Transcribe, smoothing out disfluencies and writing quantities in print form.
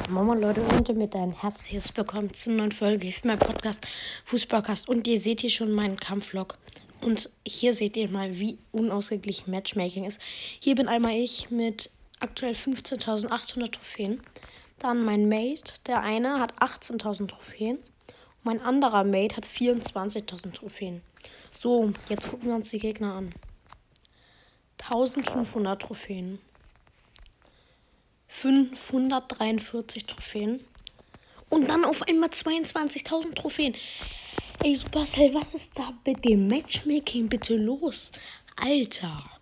Moin Leute und damit ein herzliches Willkommen zur neuen Folge Hilft mein Podcast Fußballcast. Und ihr seht hier schon meinen Kampfvlog. Und hier seht ihr mal, wie unausgeglichen Matchmaking ist. Hier bin einmal ich mit aktuell 15.800 Trophäen. Dann mein Mate, der eine hat 18.000 Trophäen. Mein anderer Mate hat 24.000 Trophäen. So, jetzt gucken wir uns die Gegner an. 1.500 Trophäen. 543 Trophäen. Und dann auf einmal 22.000 Trophäen. Ey, Supercell, was ist da mit dem Matchmaking bitte los? Alter.